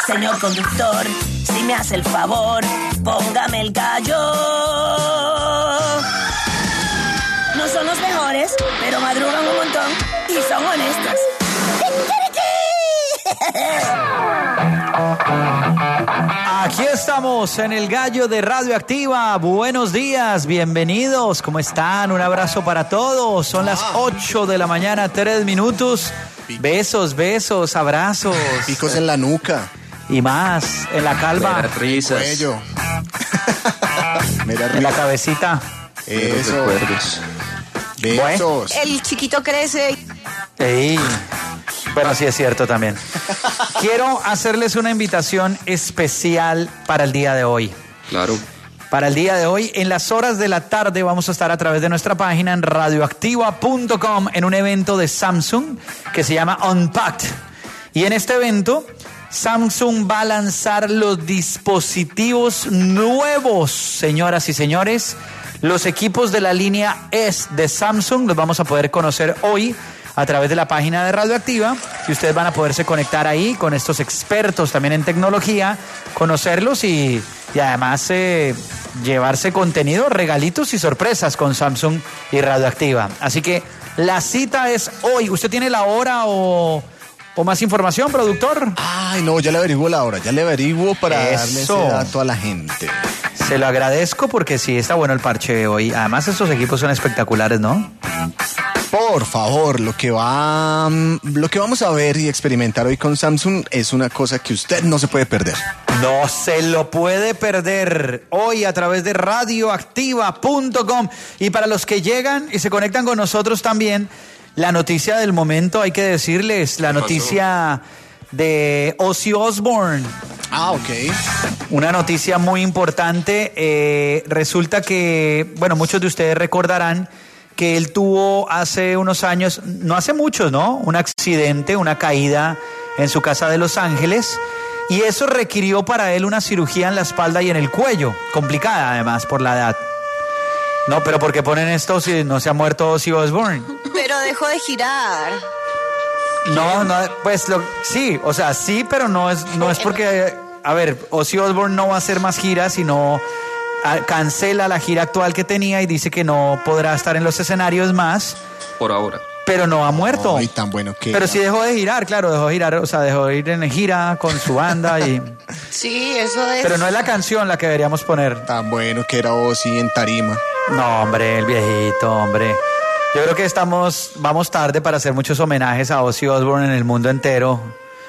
Señor conductor, si me hace el favor, póngame el gallo. No son los mejores, pero madrugan un montón y son honestos. Aquí estamos en el Gallo de Radioactiva. Buenos días, bienvenidos. ¿Cómo están? Un abrazo para todos. Son las 8 de la mañana, 3 minutos. Besos, besos, abrazos. Picos en la nuca. Y más, en la calva. Risas. Cuello. En la cabecita. Eso. Besos. El chiquito crece. Ey. Bueno, sí es cierto también. Quiero hacerles una invitación especial para el día de hoy. Claro. Para el día de hoy, en las horas de la tarde, vamos a estar a través de nuestra página en radioactiva.com en un evento de Samsung que se llama Unpacked. Y en este evento, Samsung va a lanzar los dispositivos nuevos, señoras y señores. Los equipos de la línea S de Samsung los vamos a poder conocer hoy a través de la página de Radioactiva, y ustedes van a poderse conectar ahí con estos expertos también en tecnología, conocerlos y además llevarse contenido, regalitos y sorpresas con Samsung y Radioactiva. Así que la cita es hoy. ¿Usted tiene la hora o más información, productor? Ay, no, ya le averiguo la hora, para darle ese dato a la gente. Se lo agradezco porque sí, está bueno el parche hoy. Además, estos equipos son espectaculares, ¿no? Por favor, lo que vamos a ver y experimentar hoy con Samsung es una cosa que usted no se puede perder. No se lo puede perder hoy a través de radioactiva.com. Y para los que llegan y se conectan con nosotros también, la noticia del momento, hay que decirles, la noticia de Ozzy Osbourne. Ah, ok. Una noticia muy importante. Resulta que, bueno, muchos de ustedes recordarán que él tuvo hace unos años, no hace muchos, ¿no? Un accidente, una caída en su casa de Los Ángeles, y eso requirió para él una cirugía en la espalda y en el cuello, complicada además por la edad. No, pero ¿por qué ponen esto si no se ha muerto Ozzy Osbourne? Pero dejó de girar. No, pues sí, o sea, sí, pero no es porque, a ver, Ozzy Osbourne no va a hacer más giras, sino cancela la gira actual que tenía y dice que no podrá estar en los escenarios más. Por ahora. Pero no ha muerto. Ay, tan bueno que... Pero sí dejó de girar, claro, dejó de ir en gira con su banda y... Sí, eso es... Pero no es la canción la que deberíamos poner. Tan bueno que era Ozzy en tarima. No, hombre, el viejito, hombre. Yo creo que vamos tarde para hacer muchos homenajes a Ozzy Osbourne en el mundo entero.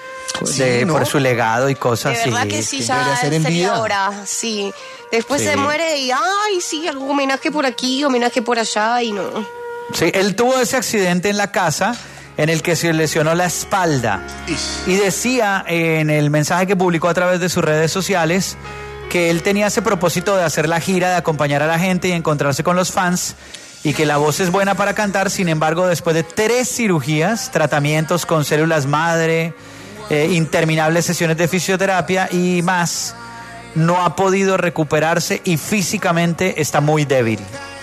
Sí, ¿no? Por su legado y cosas así. De verdad que sí, ya debería ser en sería vida. hora, sí. Después Sí. se muere y, ay, sí, algún homenaje por aquí, homenaje por allá y no. Sí, él tuvo ese accidente en la casa en el que se lesionó la espalda. Y decía en el mensaje que publicó a través de sus redes sociales que él tenía ese propósito de hacer la gira, de acompañar a la gente y encontrarse con los fans, y que la voz es buena para cantar. Sin embargo, después de 3 cirugías, tratamientos con células madre, interminables sesiones de fisioterapia y más, no ha podido recuperarse y físicamente está muy débil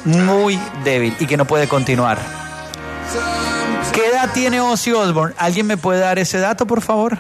y que no puede continuar. ¿Qué edad tiene Ozzy Osbourne? ¿Alguien me puede dar ese dato, por favor?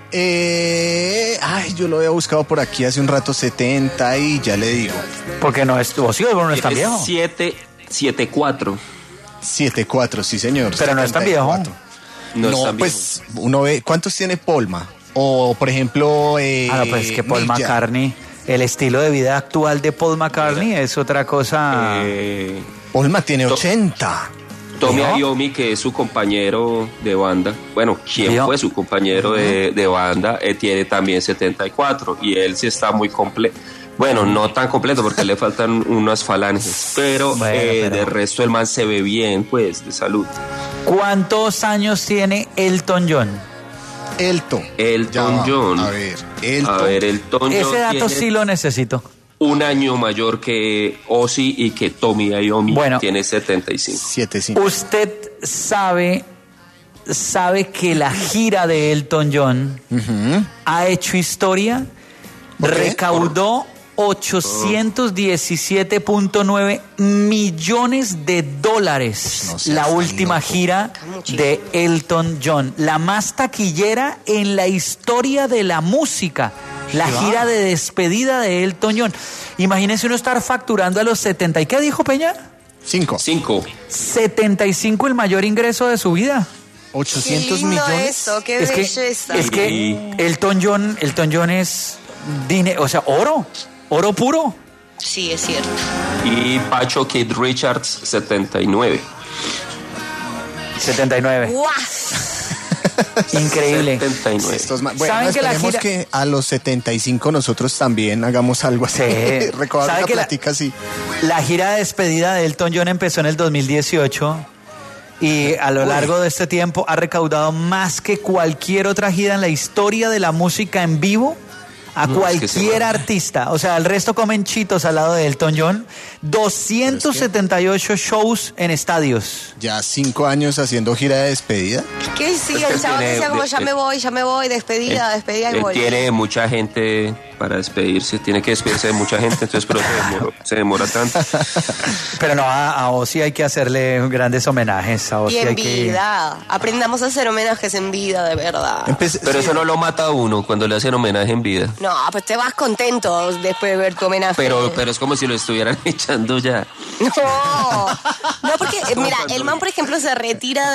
Yo lo había buscado por aquí hace un rato, 70, y ya le digo. Porque Ozzy Osbourne no es tan viejo. 7'4". 7'4", sí señor. Pero no es tan viejo. 74. No, es tan pues uno ve, ¿cuántos tiene Polma? O por ejemplo, pues que Paul Mick Jagger. McCartney, el estilo de vida actual de Paul McCartney es otra cosa. Polma tiene 80. Tommy ¿No? Iommi, que es su compañero de banda, bueno, quien ¿Vio? fue su compañero de banda, tiene también 74, y él sí está muy completo. Bueno, no tan completo porque le faltan unas falanges, pero de resto el man se ve bien, pues, de salud. ¿Cuántos años tiene Elton John? Elton John. A ver, Elton. Elton John Ese dato tiene sí lo necesito. un año mayor que Ozzy y que Tommy Iommi, Bueno, tiene 75. 7'5". Usted sabe que la gira de Elton John ha hecho historia, ¿Por qué? recaudó $817.9 millones de dólares. La última gira de Elton John, la más taquillera en la historia de la música. La gira de despedida de Elton John. Imagínense uno estar facturando a los 70. ¿Y qué dijo Peña? 5. 75, el mayor ingreso de su vida. 800 millones. Eso, qué belleza. Es que Elton John es dinero, o sea, oro puro. Sí, es cierto. Y Pacho Keith Richards, 79. 79. ¡Guau! Increíble. 79. Bueno, ¿Saben que la esperemos gira... que a los 75 nosotros también hagamos algo así. Sí. Recaudar ¿Sabe una que platica así. La gira de despedida de Elton John empezó en el 2018 y a lo largo de este tiempo ha recaudado más que cualquier otra gira en la historia de la música en vivo. A cualquier artista, o sea, el resto comen chitos al lado de Elton John. 278 shows en estadios. Ya 5 años haciendo gira de despedida. ¿Qué sí? El chaval decía como ya me voy, despedida y Él volví. tiene mucha gente para despedirse, tiene que despedirse de mucha gente, entonces pero se demora tanto. Pero no, a Ozzy hay que hacerle grandes homenajes. A Ozzy Y en hay que... vida. Aprendamos a hacer homenajes en vida, de verdad. Pero eso no lo mata a uno cuando le hacen homenaje en vida. No, pues te vas contento después de ver tu homenaje. Pero es como si lo estuvieran echando ya. No, porque, mira, el man, por ejemplo, se retira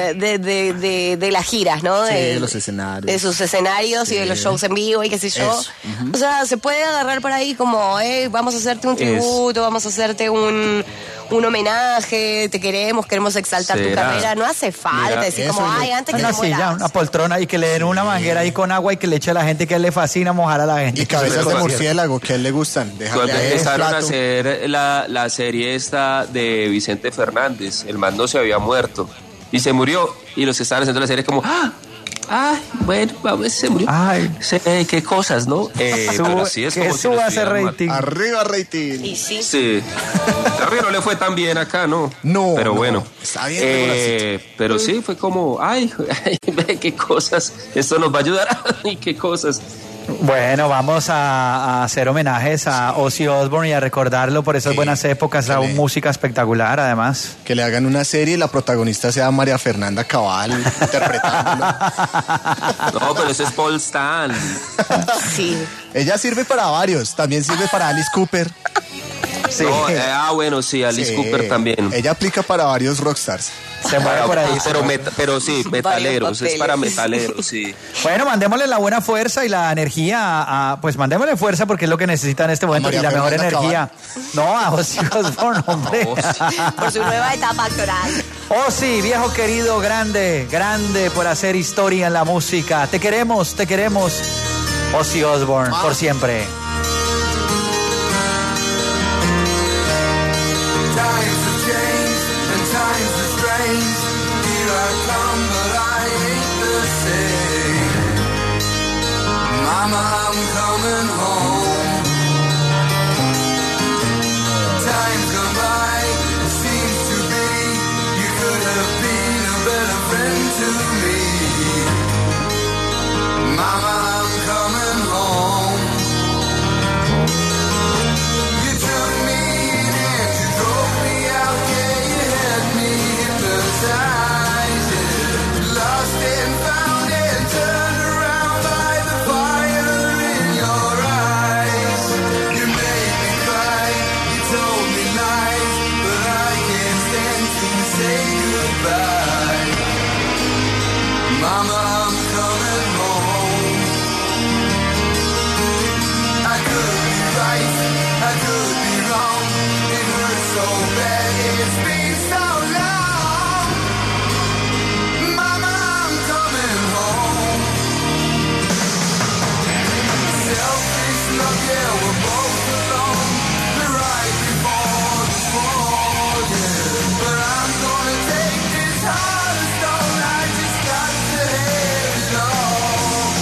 de las giras, ¿no? De los escenarios. De sus escenarios y de los shows en vivo y qué sé yo. Eso. O sea, se puede agarrar por ahí como, vamos a hacerte un tributo, vamos a hacerte un homenaje, te queremos exaltar tu carrera. No hace falta decir como, antes que Una te silla, mueras. una poltrona y que le den una manguera ahí con agua y que le eche a la gente que le fascina mojar a la gente. Y cabezas de murciélago, que a él le gustan. Cuando empezaron a plato. hacer la serie esta de Vicente Fernández, el man no se había muerto y se murió, y los que estaban haciendo la serie como bueno, vamos, se murió. Ay. Qué cosas, ¿no? Pero sí es que como si lo suba ese estuvieran rating. Arriba rating. Y sí. Sí. Arriba no le fue tan bien acá, ¿no? No, pero no. bueno. Está bien, pero sí, fue como, ve qué cosas. Esto nos va a ayudar. Y qué cosas. Bueno, vamos a hacer homenajes a Ozzy Osbourne y a recordarlo por esas buenas épocas, a música espectacular, además. Que le hagan una serie y la protagonista sea María Fernanda Cabal interpretándolo. No, pero ese es Paul Stan. Sí. Ella sirve para varios, también sirve para Alice Cooper. Sí. No, bueno, sí, Alice Cooper también. Ella aplica para varios rockstars. Se mueve por ahí. Pero sí, metaleros, es para metaleros, sí. Bueno, mandémosle la buena fuerza y la energía pues mandémosle fuerza porque es lo que necesita en este momento y María la mejor Fernanda energía. No, a Ozzy Osbourne, hombre. Por su nueva etapa actoral. Ozzy, viejo querido, grande por hacer historia en la música. Te queremos. Ozzy Osbourne, por siempre. Times have changed and times are strange. Here I come, but I ain't the same. Mama, I'm coming home. Time's gone by, it seems to be. You could have been a better friend to me. Mama, I'm coming home. You took me in and you drove me out, yeah, you had me hypnotized, yeah. Lost and found and turned around by the fire in your eyes. You made me cry, you told me lies, but I can't stand to say goodbye. Mama, I'm coming home. I could be right, I could be wrong. It hurts so bad, it's been so long. Mama, I'm coming home. Selfish love, yeah, we're both alone. The right before the fall, yeah. But I'm gonna take this heart of stone. I just got to have it all.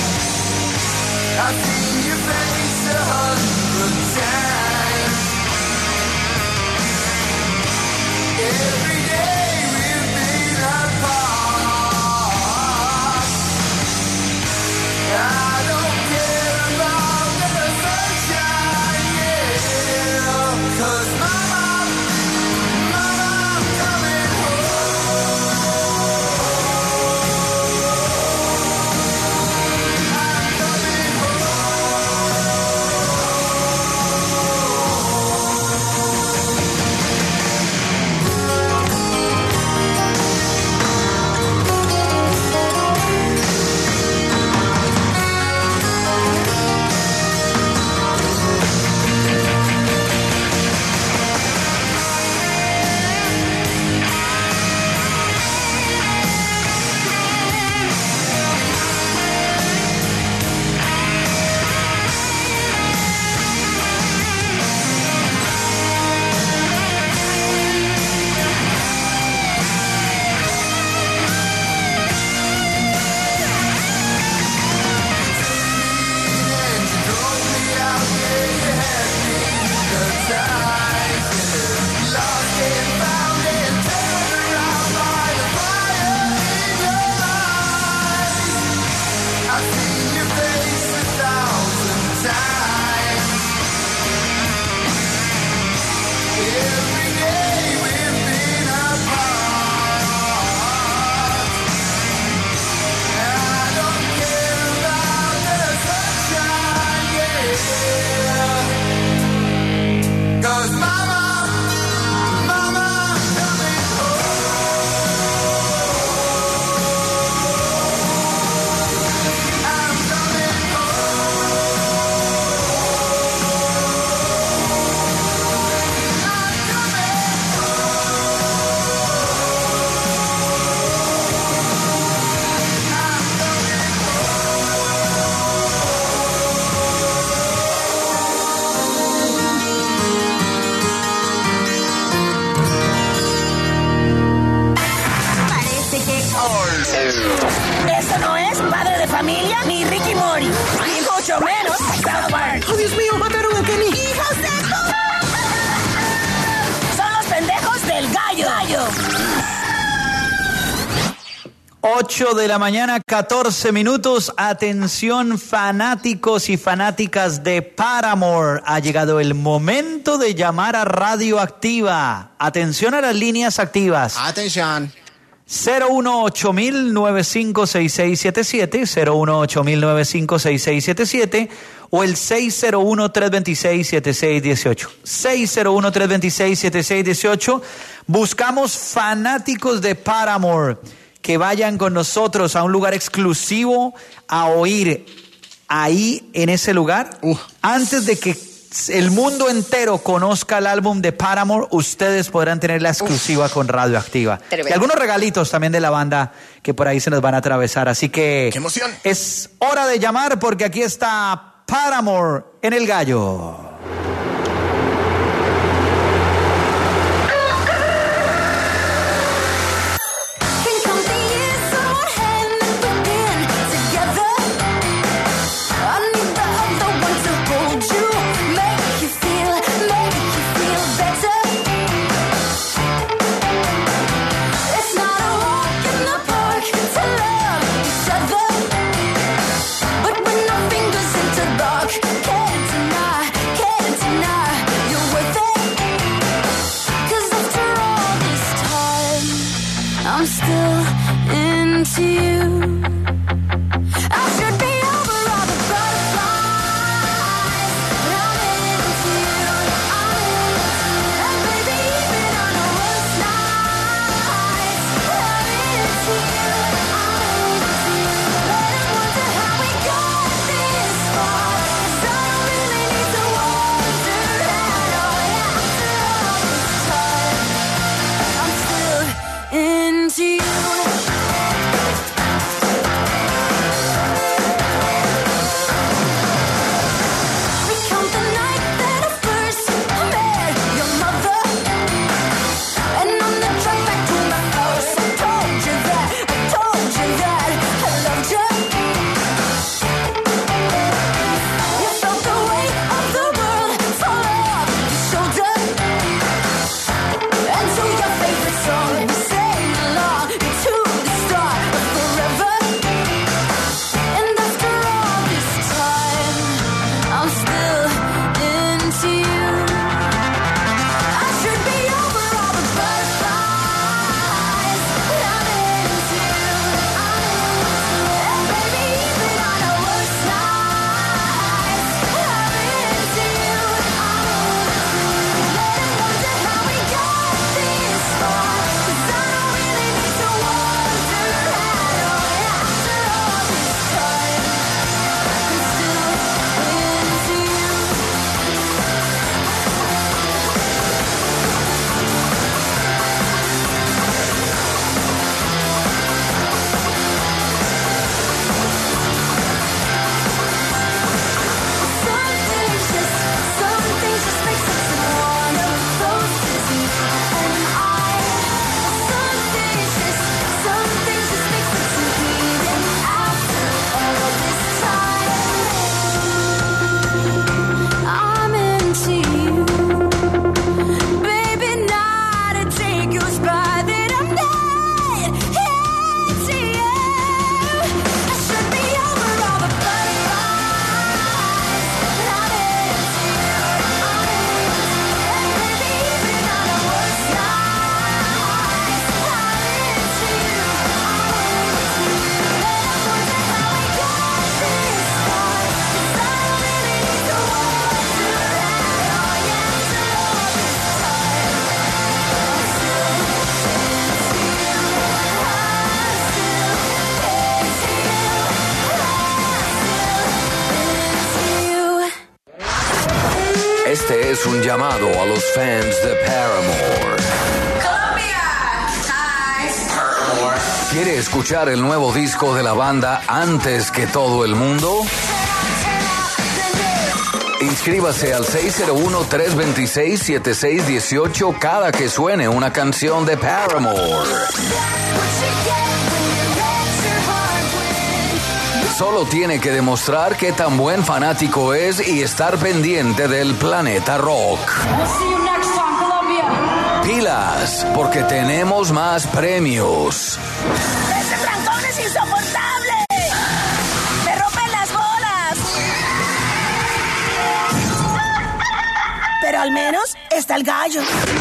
Esto no es Padre de Familia ni Ricky Mori, ni mucho menos South Park. ¡Oh, Dios mío, mataron a Kenny! ¡Hijos de tu... Son los pendejos del gallo. 8 de la mañana, 14 minutos. Atención, fanáticos y fanáticas de Paramore. Ha llegado el momento de llamar a Radioactiva. Atención a las líneas activas. Atención. 018-955-6677, 018-955-6677 o el 601-326-7618. 601-326-7618. Buscamos fanáticos de Paramore que vayan con nosotros a un lugar exclusivo a oír ahí en ese lugar. Antes de que el mundo entero conozca el álbum de Paramore, ustedes podrán tener la exclusiva con Radioactiva. Tremendo. Y algunos regalitos también de la banda que por ahí se nos van a atravesar. Así que ¡qué emoción! Es hora de llamar porque aquí está Paramore en El Gallo. I'm still into you. I should be over all the butterflies, but I'm into you. I'm into you. And baby, even on the worst nights, I'm into you. I'm into you. But I wonder how we got this far, 'cause I don't really need to wonder at all. After all this time, I'm still into you. Recount the night that I first met your mother, and on the drive back to my house, I told you that I loved you. You felt the weight of the world fall off your shoulder, and to your favorite song we sang along into the start of forever. And after all this time, I'm still into you. I should be over all the butterflies, but I'm into you. I'm into you. And baby, even on the worst nights, I'm into you. I'm into you. Let 'em wonder how we got this far, 'cause I don't really need to wonder at all. After all this time, I'm still into you. Some things just make sense, and one of those is you and I. Some things just make sense, and even after all this time, I'm into you. Baby, not a day goes by that I'm not into you. I should be over all the butterflies, but I'm into you. I'm into you. And baby, even on the worst nights, I'm into you. I'm into you. Let 'em wonder how we got this far, 'cause I don't really need to wonder at all. After all this time, I'm still into you. I'm still into you. I'm still into you. Este es un llamado a los fans de Paramore. ¿Quiere escuchar el nuevo disco de la banda antes que todo el mundo? Inscríbase al 601-326-7618 cada que suene una canción de Paramore. That's what you get when you let your heart win. solo tiene que demostrar qué tan buen fanático es y estar pendiente del Planeta Rock. Pilas, porque tenemos más premios. ¡Ese trancón es insoportable! ¡Me rompen las bolas! Pero al menos está el gallo.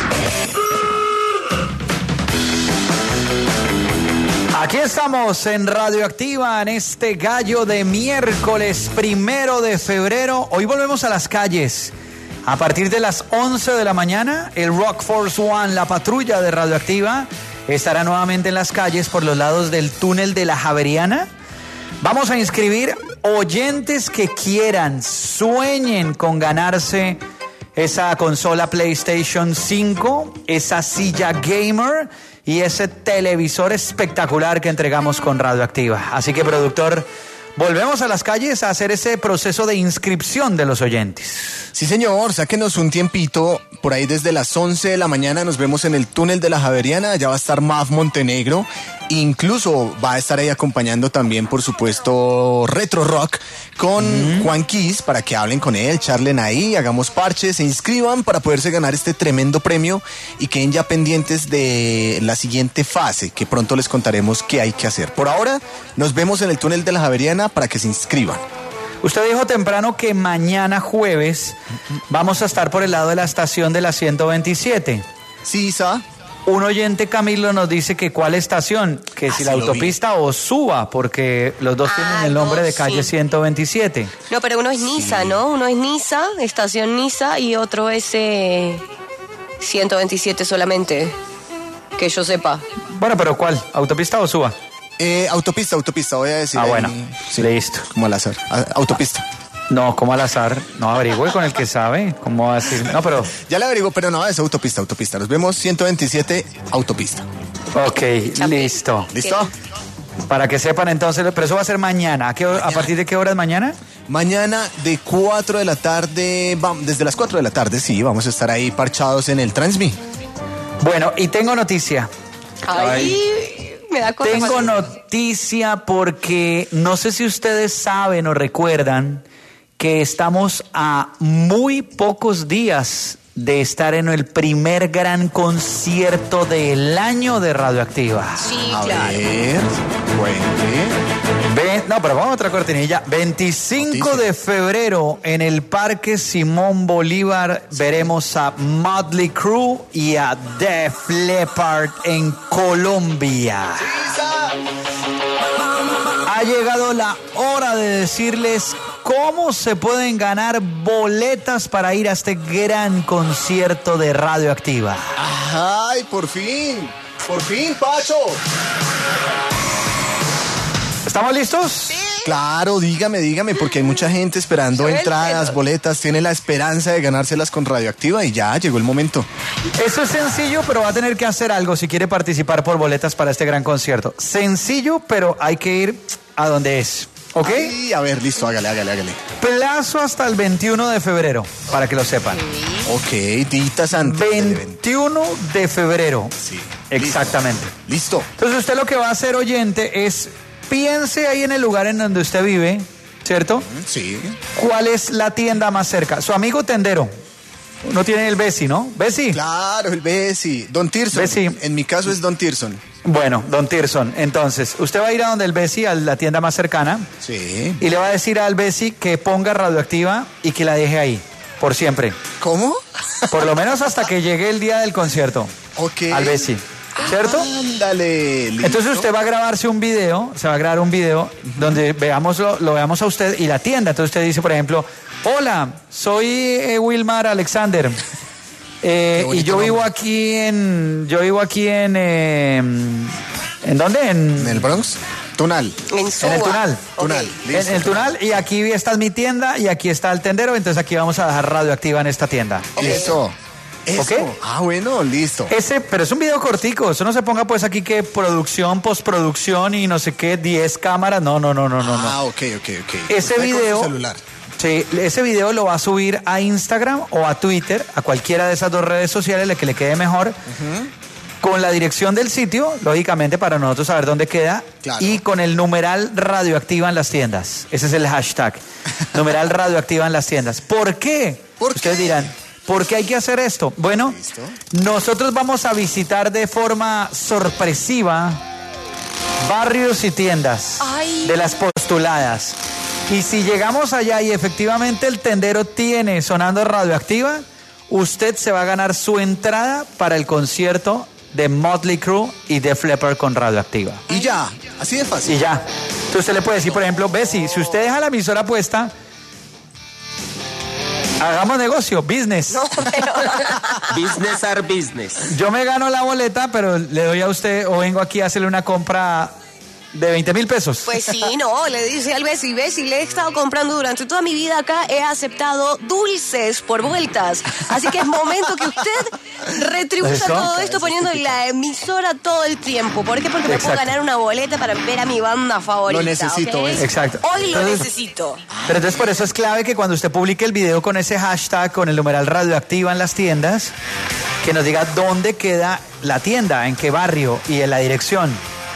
Aquí estamos en Radioactiva en este gallo de miércoles 1 de febrero. Hoy volvemos a las calles. A partir de las 11 de la mañana, el Rock Force One, la patrulla de Radioactiva, estará nuevamente en las calles por los lados del túnel de la Javeriana. Vamos a inscribir oyentes que quieran, sueñen con ganarse esa consola PlayStation 5, esa silla gamer y ese televisor espectacular que entregamos con Radioactiva. Así que, productor, volvemos a las calles a hacer ese proceso de inscripción de los oyentes. Sí, señor, sáquenos un tiempito. Por ahí desde las 11 de la mañana nos vemos en el túnel de la Javeriana. Allá va a estar Mav Montenegro. Incluso va a estar ahí acompañando también, por supuesto, Retro Rock con Juan Kiss para que hablen con él, charlen ahí, hagamos parches, se inscriban para poderse ganar este tremendo premio y queden ya pendientes de la siguiente fase, que pronto les contaremos qué hay que hacer. Por ahora, nos vemos en el túnel de la Javeriana para que se inscriban. Usted dijo temprano que mañana jueves vamos a estar por el lado de la estación de la 127. Sí, Isa. Un oyente, Camilo, nos dice que cuál estación, que si sí la lo vi. autopista o Suba, porque los dos tienen el nombre de calle sí. 127. No, pero uno es Niza, ¿no? Uno es Niza, estación Niza, y otro es 127 solamente, que yo sepa. Bueno, pero ¿cuál? ¿Autopista o Suba? Autopista, voy a decir. Ah, ahí. bueno, Sí, listo. como al azar. Autopista. No, como al azar. No, averigüe con el que sabe. ¿Cómo va a decir? No, pero... Ya le averiguo, pero no, es autopista. Nos vemos 127, autopista. Ok, listo. ¿Listo? Para que sepan entonces, pero eso va a ser mañana. ¿A partir de qué horas mañana? Mañana de 4 de la tarde, desde las 4 de la tarde, sí, vamos a estar ahí parchados en el Transmi. Bueno, y tengo noticia. Ay, me da cosa. Tengo noticia porque no sé si ustedes saben o recuerdan que estamos a muy pocos días de estar en el primer gran concierto del año de Radioactiva. Sí, A claro. ver, cuente. No, pero vamos a otra cortinilla. 25 de febrero en el Parque Simón Bolívar veremos a Motley Crue y a Def Leppard en Colombia. Ha llegado la hora de decirles cómo se pueden ganar boletas para ir a este gran concierto de Radioactiva. ¡Ay, por fin, Pacho! ¿Estamos listos? Claro, dígame, porque hay mucha gente esperando Suéltelo. entradas, boletas, tiene la esperanza de ganárselas con Radioactiva y ya llegó el momento. Eso es sencillo, pero va a tener que hacer algo si quiere participar por boletas para este gran concierto. Sencillo, pero hay que ir a donde es. ¿Ok? Ay, a ver, listo, hágale. Plazo hasta el 21 de febrero, para que lo sepan. Ok, ditas antes. 21 de febrero. Sí. Exactamente. Listo. Entonces usted lo que va a hacer, oyente, es piense ahí en el lugar en donde usted vive, ¿cierto? Sí. ¿Cuál es la tienda más cerca? Su amigo tendero. No tiene el Bessi, ¿no? ¿Bessi? Claro, el Bessi. Don Tirson. Bessi. En mi caso es Don Tirson. Bueno, don Tirson, entonces, usted va a ir a donde el Bessi, a la tienda más cercana, Sí. y le va a decir al Bessi que ponga Radioactiva y que la deje ahí, por siempre. ¿Cómo? Por lo menos hasta que llegue el día del concierto. Ok. Al Bessi, ¿cierto? Ándale. listo. Entonces usted va a grabarse un video, se va a grabar un video donde lo veamos a usted y la tienda. Entonces usted dice, por ejemplo, hola, soy Wilmar Alexander. Y yo vivo aquí ¿en dónde? ¿En el Bronx? Tunal. En Suba. el Tunal. Tunal. Ok. Listo. En el Tunal, y aquí está mi tienda y aquí está el tendero, entonces aquí vamos a dejar Radioactiva en esta tienda. Eso. ¿Ok? Ah, bueno, listo. Pero es un video cortico, eso no se ponga pues aquí que producción, postproducción y no sé qué, 10 cámaras, no. Ah, ok. Ese Usted con su video, celular. sí, ese video lo va a subir a Instagram o a Twitter, a cualquiera de esas dos redes sociales, la que le quede mejor, con la dirección del sitio, lógicamente para nosotros saber dónde queda, Claro. y con el numeral radioactiva en las tiendas. Ese es el hashtag, numeral radioactiva en las tiendas. ¿Por qué? ¿Por Ustedes qué? dirán, ¿por qué hay que hacer esto? Bueno, Listo. nosotros vamos a visitar de forma sorpresiva barrios y tiendas Ay. de las postuladas. Y si llegamos allá y efectivamente el tendero tiene sonando radioactiva, usted se va a ganar su entrada para el concierto de Motley Crue y Def Leppard con radioactiva. Y ya, así de fácil. Y ya. Entonces usted le puede decir, por ejemplo, Bessie, si usted deja la emisora puesta, hagamos negocio, business. No, pero... Business are business. Yo me gano la boleta, pero le doy a usted o vengo aquí a hacerle una compra de 20,000 pesos. Pues sí, no, le dice al Bessie, le he estado comprando durante toda mi vida acá, he aceptado dulces por vueltas. Así que es momento que usted retribuya ¿Eso? todo esto poniendo en la emisora todo el tiempo. ¿Por qué? Porque me puedo Exacto. ganar una boleta para ver a mi banda favorita. Lo necesito, ¿ok? Bessie. Exacto. Hoy lo Entonces- necesito. Pero entonces por eso es clave que cuando usted publique el video con ese hashtag, con el numeral radioactiva en las tiendas, que nos diga dónde queda la tienda, en qué barrio y en la dirección.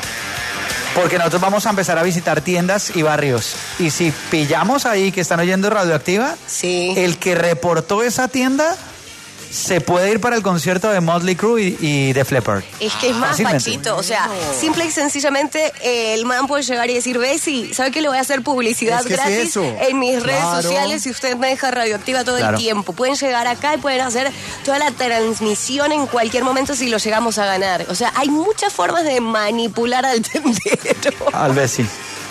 Porque nosotros vamos a empezar a visitar tiendas y barrios. Y si pillamos ahí que están oyendo radioactiva, Sí. el que reportó esa tienda se puede ir para el concierto de Motley Crue y Def Leppard. Es que es más Fácilmente. Pachito, o sea, simple y sencillamente el man puede llegar y decir, Bessie, ¿sabe qué? Le voy a hacer publicidad Es que es gratis eso. en mis redes Claro. sociales y usted me deja radioactiva todo Claro. el tiempo. Pueden llegar acá y pueden hacer toda la transmisión en cualquier momento si lo llegamos a ganar. O sea, hay muchas formas de manipular al tendero. Al Bessie.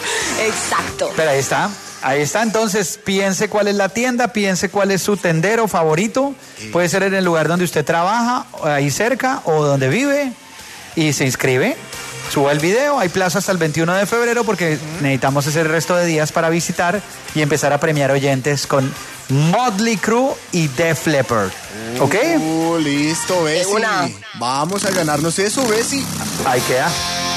Exacto. Pero ahí está. Ahí está, entonces piense cuál es la tienda, piense cuál es su tendero favorito. Puede ser en el lugar donde usted trabaja, ahí cerca, o donde vive, y se inscribe. Suba el video, hay plazo hasta el 21 de febrero porque necesitamos ese resto de días para visitar y empezar a premiar oyentes con Motley Crue y Def Leppard. ¿Ok? Listo, Bessie. una. Vamos a ganarnos eso, Bessie. Ahí queda.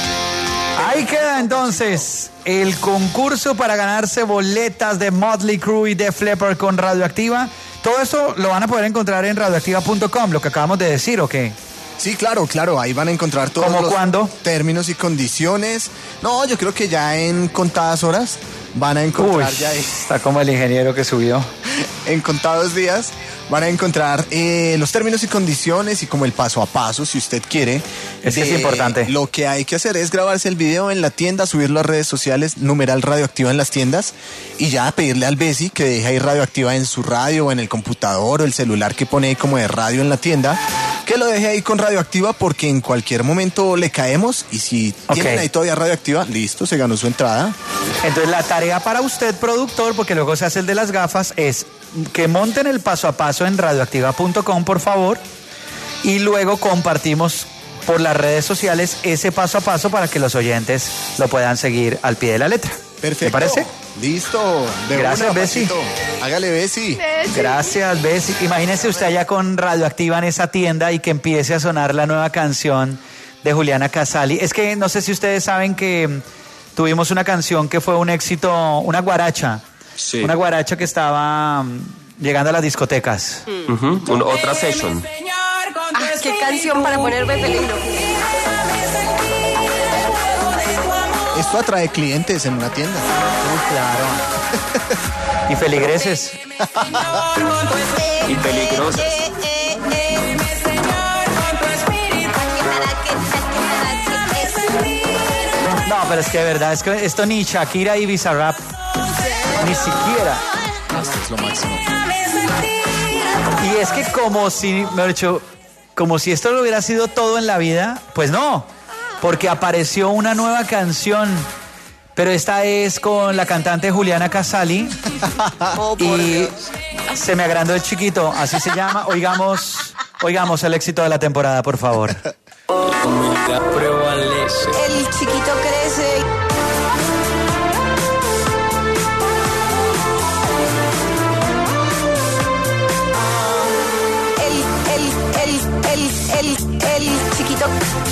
Ahí queda entonces el concurso para ganarse boletas de Motley Crue y Def Leppard con radioactiva. Todo eso lo van a poder encontrar en radioactiva.com, lo que acabamos de decir, ¿o qué? Sí, claro, ahí van a encontrar todos ¿Cómo los cuándo? términos y condiciones. No, yo creo que ya en contadas horas van a encontrar ya está como el ingeniero que subió. en contados días van a encontrar los términos y condiciones y como el paso a paso, si usted quiere. Es que es importante. Lo que hay que hacer es grabarse el video en la tienda, subirlo a redes sociales, numeral radioactiva en las tiendas y ya pedirle al Bessie que deje ahí radioactiva en su radio o en el computador o el celular que pone ahí como de radio en la tienda, que lo deje ahí con radioactiva porque en cualquier momento le caemos y si Ok. tienen ahí todavía radioactiva, listo, se ganó su entrada. Entonces la tarea para usted, productor, porque luego se hace el de las gafas, es que monten el paso a paso en radioactiva.com, por favor, y luego compartimos por las redes sociales ese paso a paso para que los oyentes lo puedan seguir al pie de la letra. Perfecto. ¿Te parece? Listo. De Gracias, una, Bessie. Pachito. Hágale, Bessie. Gracias, Bessie. Imagínese usted allá con radioactiva en esa tienda y que empiece a sonar la nueva canción de Juliana Casali. Es que no sé si ustedes saben que tuvimos una canción que fue un éxito, una guaracha. Sí. Una guaracha que estaba llegando a las discotecas. Ujú, otra session. Ah, qué canción para ponerme en peligro. Esto atrae clientes en una tienda. Y feligreses. Y peligrosas. No, pero es que de verdad, es que esto ni Shakira y Bizarrap, ni siquiera. Esto es lo máximo. Y es que como si, mejor dicho, como si esto lo hubiera sido todo en la vida, pues no, porque apareció una nueva canción, pero esta es con la cantante Juliana Casali Oh, por y Dios. se me agrandó el chiquito, así se llama. Oigamos el éxito de la temporada, por favor. El chiquito crece. El chiquito.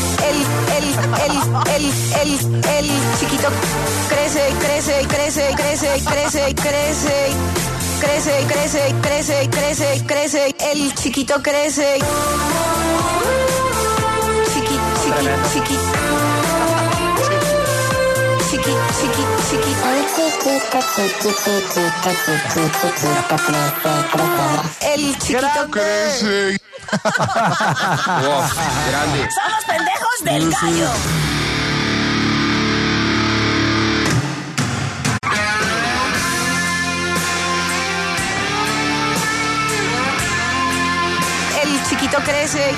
El chiquito crece, crece, crece, crece, crece, crece. Crece, crece, crece, crece, crece. El chiquito crece. Chiquito. El chiquito. Wow, grande. Son los pendejos del gallo. El chiquito crece.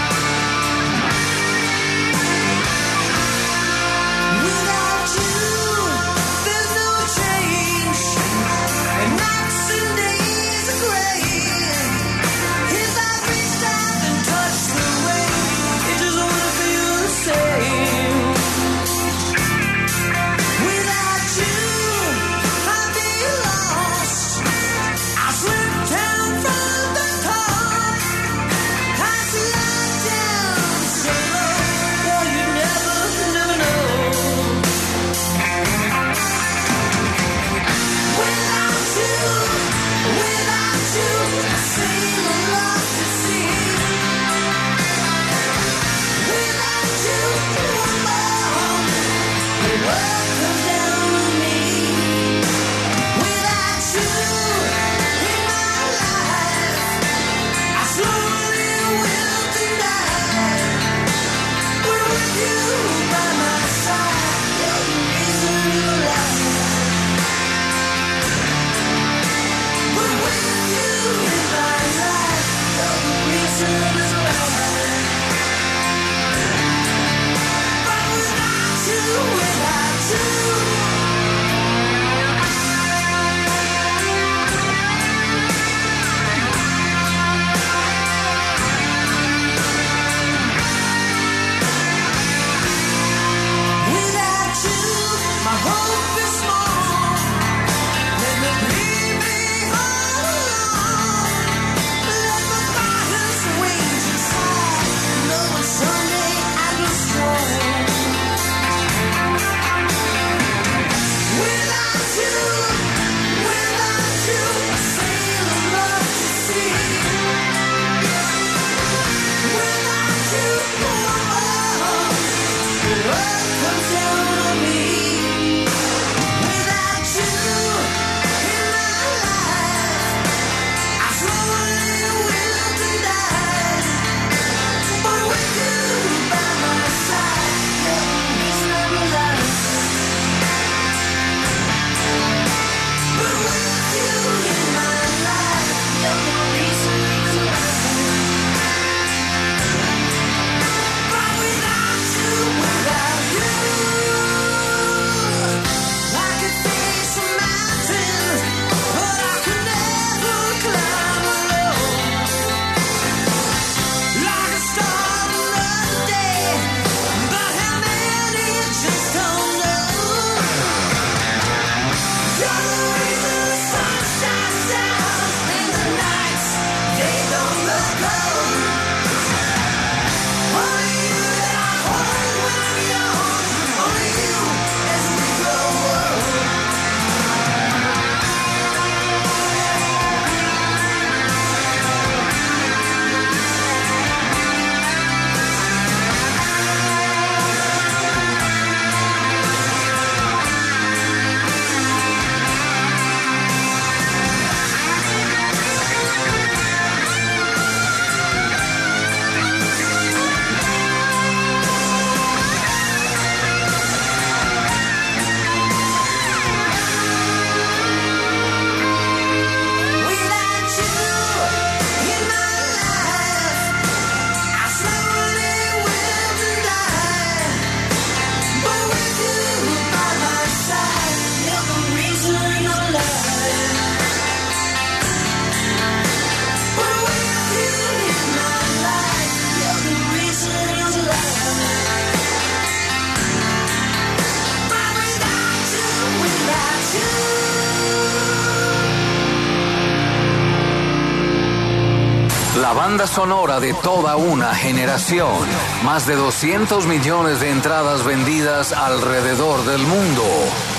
La banda sonora de toda una generación. Más de 200 millones de entradas vendidas alrededor del mundo.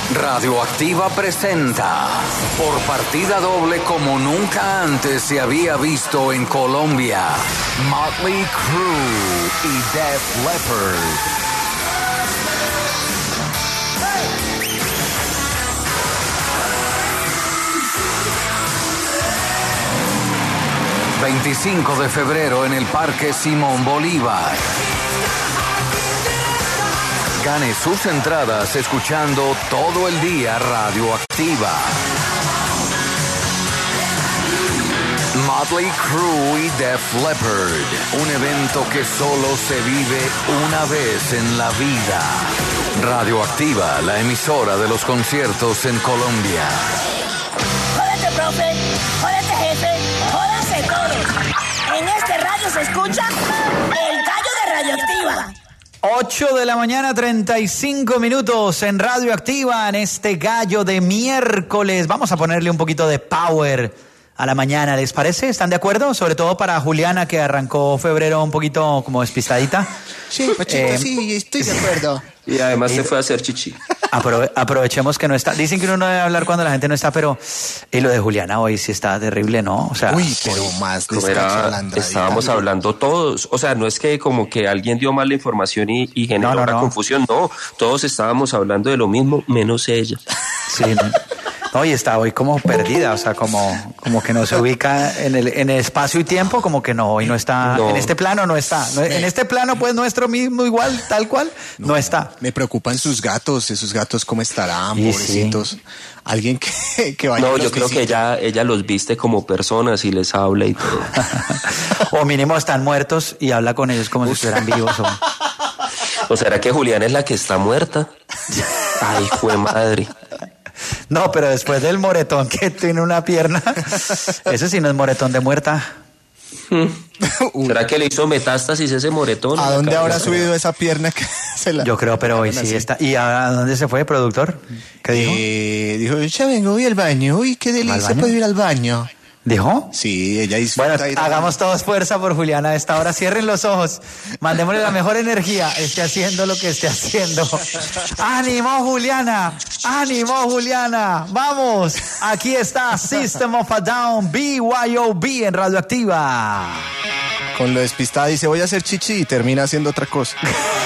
Radioactiva presenta por partida doble como nunca antes se había visto en Colombia. Motley Crue y Def Leppard. 25 de febrero en el Parque Simón Bolívar. Gane sus entradas escuchando todo el día Radioactiva. Motley Crue y Def Leppard, un evento que solo se vive una vez en la vida. Radioactiva, la emisora de los conciertos en Colombia. Jódete, profe. Jódete, jefe. Jódanse todos. En este radio se escucha el gallo de Radioactiva. 8 de la mañana, 35 minutos en Radioactiva, en este gallo de miércoles. Vamos a ponerle un poquito de power a la mañana, ¿les parece? ¿Están de acuerdo? Sobre todo para Juliana, que arrancó febrero un poquito como despistadita. Sí, Pachito, sí, estoy de acuerdo. Y además se fue a hacer chichi. Aprovechemos que no está. Dicen que uno no debe hablar cuando la gente no está, pero lo de Juliana hoy sí está terrible, ¿no? O sea, uy, pero más descachalandradita. Estábamos hablando todos. O sea, no es que como que alguien dio mal la información y generó una confusión. No, todos estábamos hablando de lo mismo, menos ella. Sí, no, y está hoy como perdida, o sea, como que no se ubica en el espacio y tiempo, como que no, hoy no está, en este plano no está. En este plano, pues, nuestro mismo igual, tal cual, no está. Me preocupan sus gatos, esos gatos cómo estarán, Y pobrecitos. sí. Alguien que vaya. No, yo creo que ella los viste como personas y les habla y todo. O mínimo están muertos y habla con ellos como si estuvieran vivos. ¿O será que Juliana es la que está muerta? Ay, jue madre. No, pero después del moretón que tiene una pierna, ese sí no es moretón de muerta. ¿Será que le hizo metástasis ese moretón? ¿A dónde habrá subido esa pierna que se la... Yo creo, pero hoy sí está. ¿Y a dónde se fue, productor? ¿Qué dijo? Dijo, ya vengo, voy al baño. Uy, qué delicia, puedo ir al baño. ¿Dijo? Sí, ella disfruta. Bueno, hagamos todos fuerza por Juliana a esta hora. Cierren los ojos. Mandémosle la mejor energía. Esté haciendo lo que esté haciendo. ¡Ánimo, Juliana! ¡Ánimo, Juliana! ¡Vamos! Aquí está System of a Down, BYOB en Radioactiva. Con lo despistada dice, voy a hacer chichi y termina haciendo otra cosa.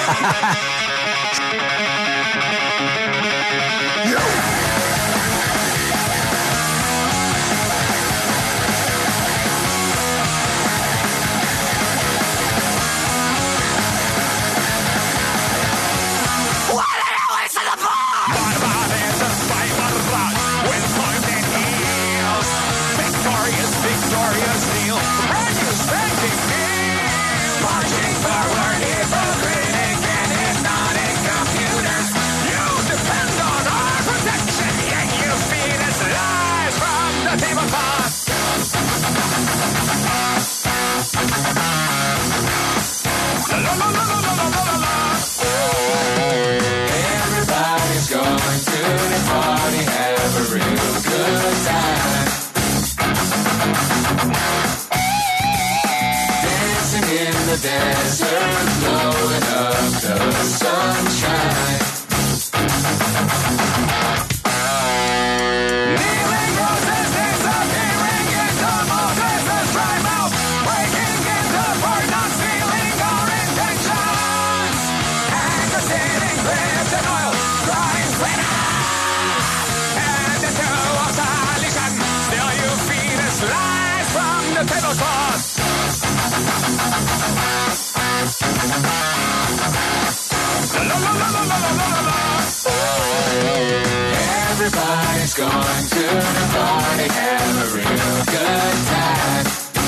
Everybody's going to the party, have a real good time.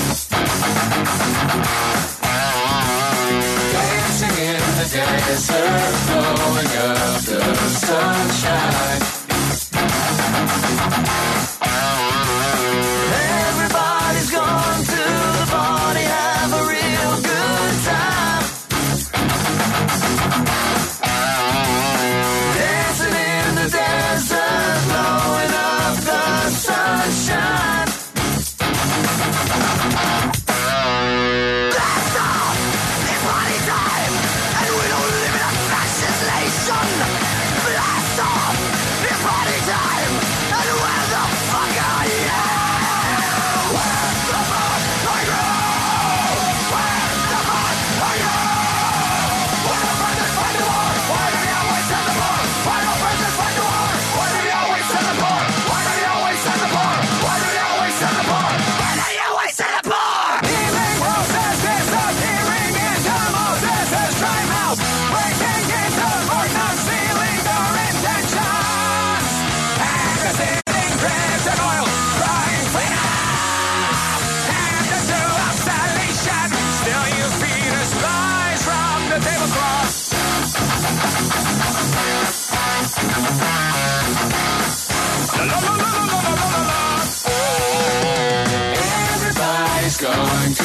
Dancing in the desert, blowing up the sunshine. Everybody's going to the party, have a real good time. Dancing in the desert, blowing up the sunshine. Blast off! It's party time, and we don't live in a fascist nation. Blast off! It's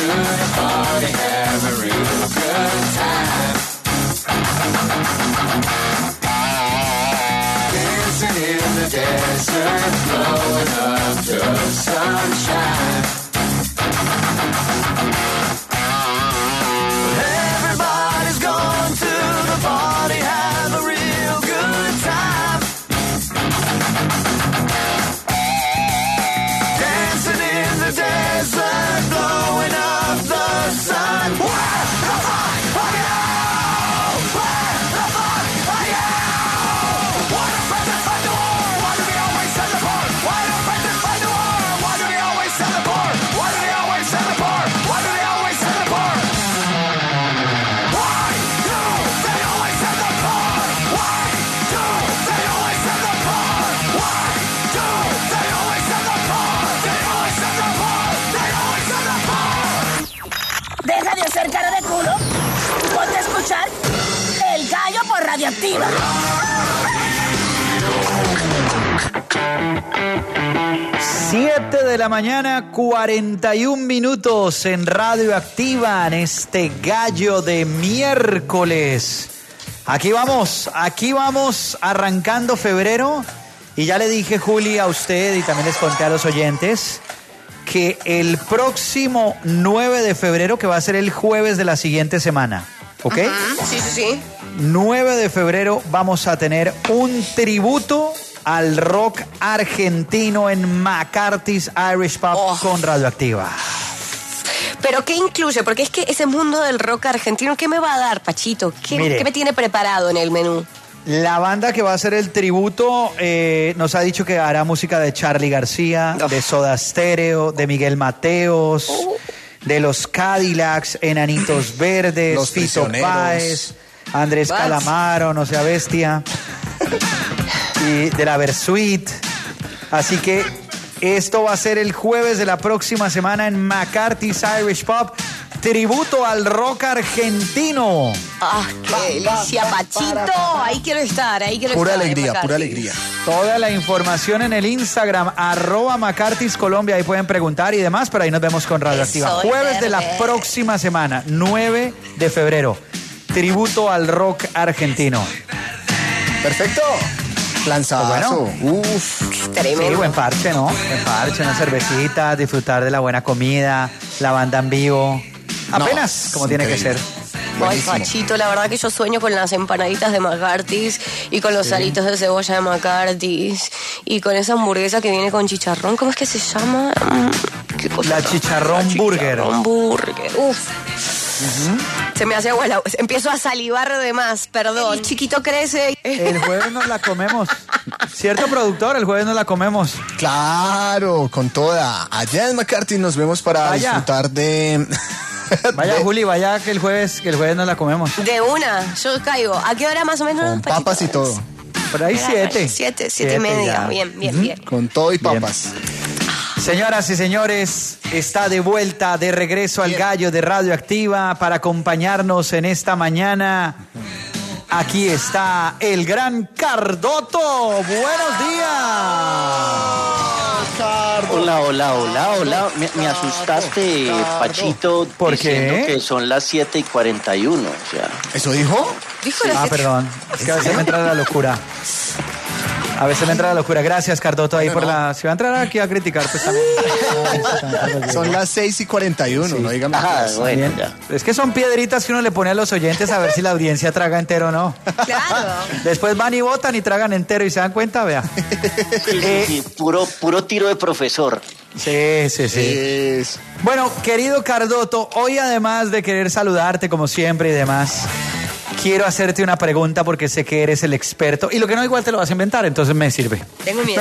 the party, have a real good time. Dancing in the desert, blowing up the sunshine. Everybody's going to the party, have a real good time. Dancing in the desert, blowing up the sun. Where the fuck are you? Where the fuck are you? Why do friends fight the war? Why do they always send the part? Why do friends fight the war? Why do they always send the part? Why do they always send the part? Why do they always send the part? Why do they always send the part? Why do they always send the part? Why do they always send the part? They always send the part. They always send the part. Deja de hacer cara de culo. Ponte a escuchar El Gallo por Radioactiva. 7 de la mañana, 41 minutos en Radioactiva, en este Gallo de miércoles. Aquí vamos arrancando febrero. Y ya le dije, Juli, a usted y también les conté a los oyentes que el próximo 9 de febrero, que va a ser el jueves de la siguiente semana, ¿ok? Sí. 9 de febrero vamos a tener un tributo al rock argentino en McCarthy's Irish Pub con Radioactiva. ¿Pero qué incluye? Porque es que ese mundo del rock argentino, ¿qué me va a dar, Pachito? Mire. ¿Qué me tiene preparado en el menú? La banda que va a hacer el tributo nos ha dicho que hará música de Charly García, de Soda Stereo, de Miguel Mateos, de los Cadillacs, Enanitos Verdes, Los Fito Prisioneros. Páez, Andrés What? Calamaro, no sea bestia, y de la Versuit. Así que esto va a ser el jueves de la próxima semana en McCarthy's Irish Pub. Tributo al rock argentino. ¡Ah, qué delicia, Pachito! Ahí quiero estar, Pura estar, alegría, McCarthy. pura alegría. Toda la información en el Instagram, @McCarthy's Colombia, ahí pueden preguntar y demás, pero ahí nos vemos con Radioactiva. Soy Jueves de la verde. próxima semana, 9 de febrero. Tributo al rock argentino. Perfecto. Lanzazo. Uf. Tremendo. Sí, buen parche, ¿no? Buen parche, una cervecita, disfrutar de la buena comida, la banda en vivo. Apenas, como tiene que ser. Increíble. Ay, Buenísimo. Pachito, la verdad que yo sueño con las empanaditas de McCarthy's y con los salitos de cebolla de McCarthy's y con esa hamburguesa que viene con chicharrón. ¿Cómo es que se llama? ¿Qué cosa? La chicharrón burger. Chicharrón burger. Uf. Se me hace agua, empiezo a salivar de más, perdón. El chiquito crece. El jueves nos la comemos. ¿Cierto, productor? El jueves nos la comemos. Claro, con toda. Allá en McCarthy nos vemos para Vaya. disfrutar de... Vaya, de- Juli, vaya que el jueves nos la comemos. De una, yo caigo. ¿A qué hora más o menos? Con Pachito? papas y todo. Por ahí 7. 7 y media. ya. Bien, bien, bien. Con todo y Bien. papas. Señoras y señores, está de vuelta, de regreso al Gallo de Radioactiva para acompañarnos en esta mañana. Aquí está el gran Cardoto. Buenos días. Hola. Me asustaste, Pachito, ¿Por diciendo qué? que son las 7:41. O sea, ¿Eso dijo? Dijo la Perdón, es que a veces me entra la locura. Gracias, Cardoto, ahí por la... Si va a entrar aquí a criticar, pues también. Son las 6:41, no dígame. bueno, Bien. ya. Es que son piedritas que uno le pone a los oyentes a ver si la audiencia traga entero o no. Claro. Después van y votan y tragan entero y se dan cuenta, vea. Sí, puro tiro de profesor. Sí. Es... Bueno, querido Cardoto, hoy además de querer saludarte como siempre y demás, quiero hacerte una pregunta porque sé que eres el experto. Y lo que no, igual te lo vas a inventar, entonces me sirve. Tengo miedo.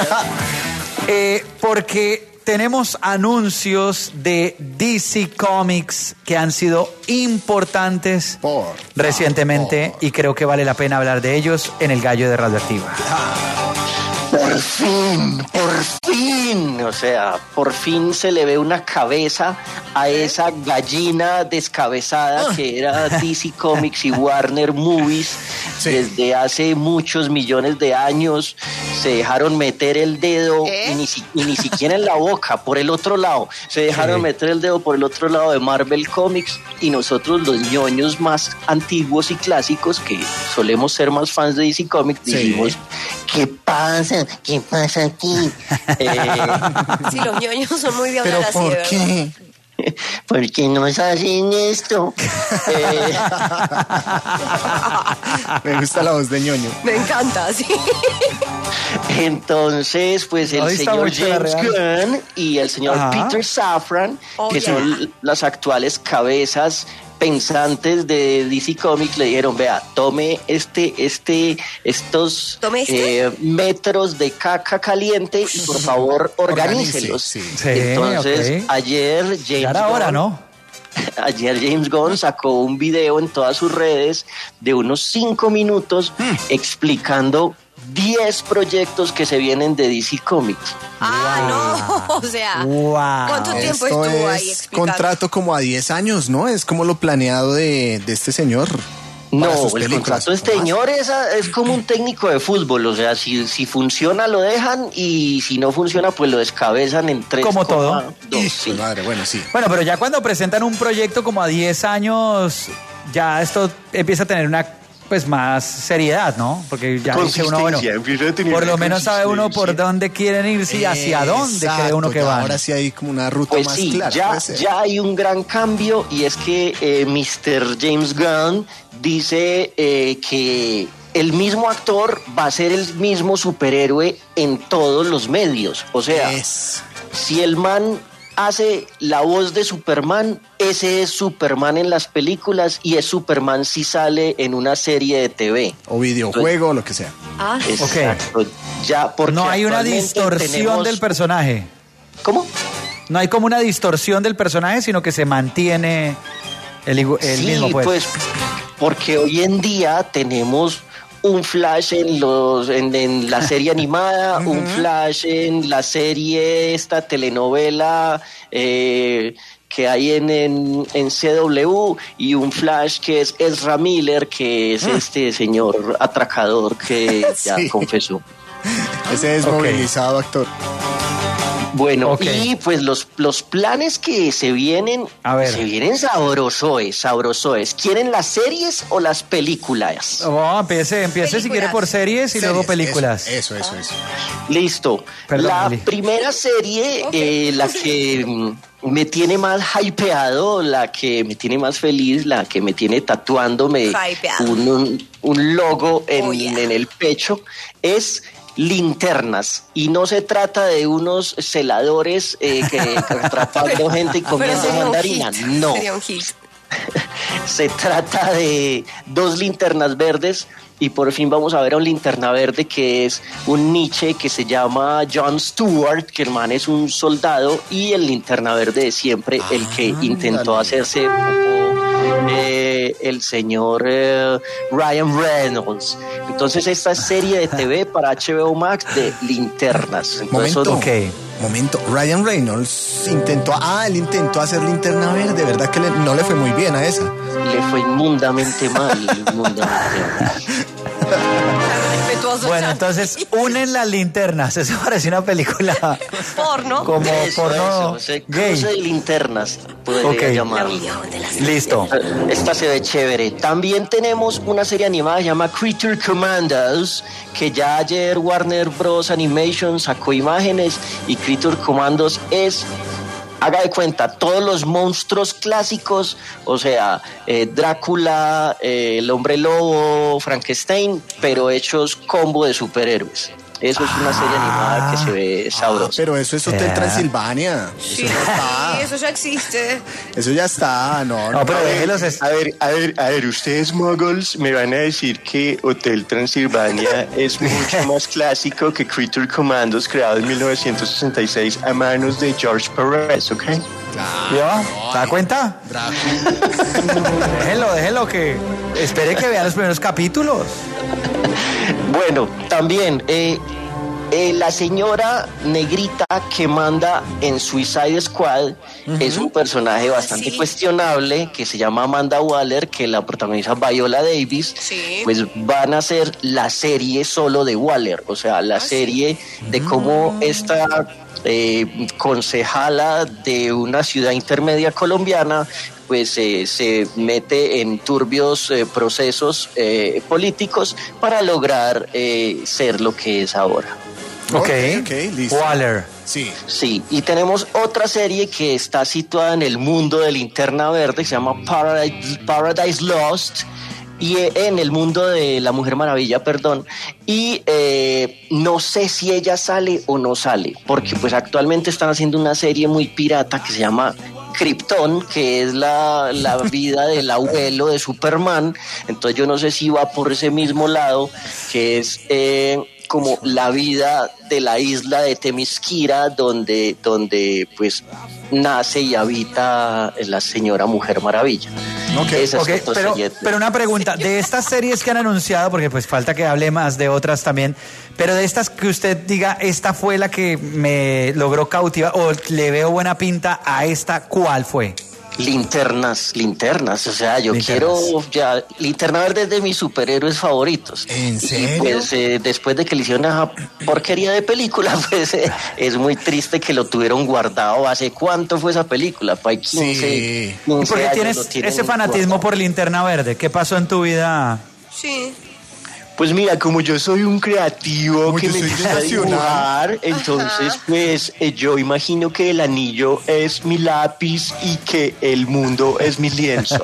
Porque tenemos anuncios de DC Comics que han sido importantes recientemente y creo que vale la pena hablar de ellos en el Gallo de Radioactiva. Por fin, o sea, por fin se le ve una cabeza a esa gallina descabezada que era DC Comics y Warner Movies. Sí. Desde hace muchos millones de años se dejaron meter el dedo y ni siquiera en la boca, por el otro lado. Se dejaron meter el dedo por el otro lado de Marvel Comics, y nosotros los ñoños más antiguos y clásicos, que solemos ser más fans de DC Comics, dijimos, ¿qué pasa? ¿Qué pasa aquí? Sí, los ñoños son muy de hablar ¿Pero así, por ¿verdad? qué? ¿Por qué nos hacen esto? Me gusta la voz de ñoño. Me encanta, sí. Entonces, pues el Ahí está señor mucho la James Gunn y el señor Ajá. Peter Safran, que son las actuales cabezas pensantes de DC Comics, le dijeron, vea, tome estos metros de caca caliente y por favor organícelos. Sí. Sí, Entonces, ok. ayer Ya James era hora, Gunn, ¿no? Ayer James Gunn sacó un video en todas sus redes de unos 5 minutos explicando 10 proyectos que se vienen de DC Comics. Ah, no, o sea, Wow. ¿cuánto tiempo Esto estuvo ahí es explicando? contrato como a 10 años, ¿no? Es como lo planeado de este señor. para No, sus el películas. contrato de este señor es como un técnico de fútbol, o sea, si funciona lo dejan y si no funciona pues lo descabezan en 3. Como todo. Hijo de madre, bueno, sí. Bueno, pero ya cuando presentan un proyecto como a 10 años, ya esto empieza a tener una pues más seriedad, ¿no? Porque ya dice uno, bueno, empieza a tener por lo una menos sabe uno por consistencia. dónde quieren irse y hacia dónde cree uno que ya van. Ahora sí hay como una ruta Pues más sí, clara. puede ser. ya hay un gran cambio y es que Mr. James Gunn dice que el mismo actor va a ser el mismo superhéroe en todos los medios. O sea, si el man hace la voz de Superman, ese es Superman en las películas y es Superman si sale en una serie de TV. O videojuego, o lo que sea. Ah, Exacto. Ya, porque No hay una actualmente distorsión tenemos- del personaje. ¿Cómo? No hay como una distorsión del personaje, sino que se mantiene el Sí, mismo, pues. porque hoy en día tenemos un Flash en la serie animada, un Flash en la serie, esta telenovela que hay en CW, y un Flash que es Ezra Miller, que es este señor atracador que ya Sí. confesó. Ese desmovilizado actor. Bueno, Ok. y pues los planes que se vienen sabrosoes. ¿Quieren las series o las películas? Oh, empiece si quiere por series y luego películas. Eso. Listo. Perdón, La Eli. primera serie, la que me tiene más hypeado, la que me tiene más feliz, la que me tiene tatuándome Hypeado. un logo en, Oh, yeah. en el pecho, es Linternas. Y no se trata de unos celadores que atrapando gente y Pero comiendo sería un mandarina. hit, No. sería un hit. Se trata de 2 linternas verdes y por fin vamos a ver a un linterna verde que es un Nietzsche que se llama Jon Stewart, que el man es un soldado, y el linterna verde de siempre, el que intentó hacerse el señor Ryan Reynolds. Entonces esta serie de TV para HBO Max de linternas. Entonces, Momento, Ryan Reynolds él intentó hacer Linterna Verde, ¿verdad que no le fue muy bien a esa? le fue inmundamente mal. Respetuoso. Bueno, entonces unen las linternas. Eso parece una película Porno. como porno gay. Cruce de linternas, podría Ok. llamarlo. Listo. Esta se ve chévere. También tenemos una serie animada que se llama Creature Commandos, que ya ayer Warner Bros. Animation sacó imágenes, y Creature Commandos es, haga de cuenta, todos los monstruos clásicos, o sea, Drácula, el hombre lobo, Frankenstein, pero hechos combo de superhéroes. Eso es una serie animada que se ve sabrosa. Pero eso es Hotel Ya. Transilvania. Sí, eso ya existe. Eso ya está, no. pero déjelos. A ver, ustedes moguls me van a decir que Hotel Transilvania es mucho más clásico que Creature Commandos, creado en 1966 a manos de George Perez, ¿ok? ¿Ya? ¿Se da cuenta? Déjenlo que espere que vean los primeros capítulos. Bueno, también La señora negrita que manda en Suicide Squad es un personaje bastante cuestionable que se llama Amanda Waller, que la protagoniza Viola Davis. Pues van a hacer la serie solo de Waller, o sea, la serie de cómo esta concejala de una ciudad intermedia colombiana pues se mete en turbios procesos políticos para lograr ser lo que es ahora. Ok, listo. Waller. Sí, y tenemos otra serie que está situada en el mundo de Linterna Verde, que se llama Paradise Lost, y en el mundo de la Mujer Maravilla, perdón, y no sé si ella sale o no sale, porque pues actualmente están haciendo una serie muy pirata que se llama Krypton, que es la vida del abuelo de Superman. Entonces yo no sé si va por ese mismo lado, que es como la vida de la isla de Themyscira, donde pues nace y habita la señora Mujer Maravilla. Pero una pregunta, de estas series que han anunciado, porque pues falta que hable más de otras también, pero de estas que usted diga, esta fue la que me logró cautivar o le veo buena pinta a esta, ¿cuál fue? Linternas, o sea, yo quiero ya, Linterna Verde es de mis superhéroes favoritos. ¿En serio? Y pues después de que le hicieron esa porquería de película, pues es muy triste que lo tuvieron guardado. ¿Hace cuánto fue esa película? Pues 15 ¿Y por qué tienes ese fanatismo por Linterna Verde? ¿Qué pasó en tu vida? Sí. Pues mira, como yo soy un creativo que me gusta dibujar, entonces pues yo imagino que el anillo es mi lápiz y que el mundo es mi lienzo.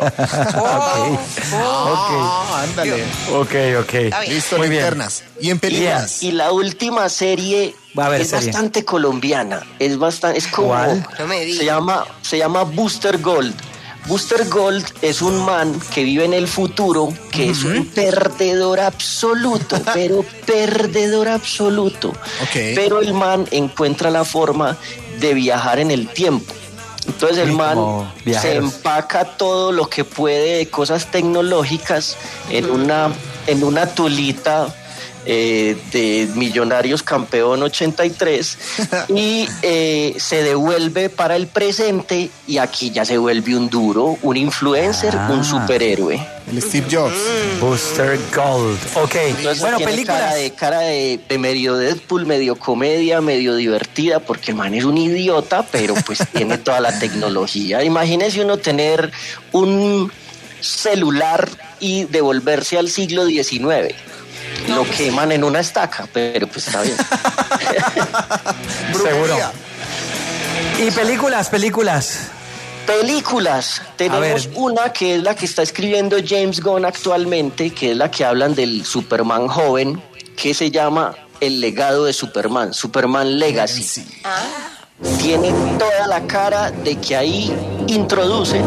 Ándale. Ok. Listo, Muy bien. linternas. ¿Y en películas? Y la última serie es bastante colombiana, es como ¿Cuál? No me digas. se llama Booster Gold. Booster Gold es un man que vive en el futuro, que es un perdedor absoluto, pero perdedor absoluto. Pero el man encuentra la forma de viajar en el tiempo. Entonces el man se empaca todo lo que puede de cosas tecnológicas en una tulita de Millonarios Campeón 83 y se devuelve para el presente, y aquí ya se vuelve un duro, un influencer, un superhéroe. El Steve Jobs. Booster Gold. Ok. Entonces, Bueno, tiene películas. cara de medio Deadpool, medio comedia, medio divertida, porque el man es un idiota, pero pues tiene toda la tecnología. Imagínese uno tener un celular y devolverse al siglo XIX. Lo queman en una estaca, pero pues está bien. Seguro. ¿Y películas? Tenemos una que es la que está escribiendo James Gunn actualmente, que es la que hablan del Superman joven, que se llama El legado de Superman, Superman Legacy. Tiene toda la cara de que ahí introducen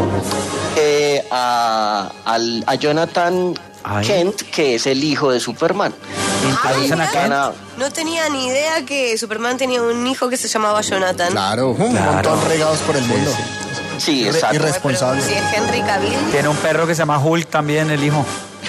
a Jonathan Kent, que es el hijo de Superman. No tenía ni idea que Superman tenía un hijo que se llamaba Jonathan. Claro, un montón regados por el mundo. Sí, exacto. Irresponsable. Si es Henry Cavill. Tiene un perro que se llama Hulk también, el hijo.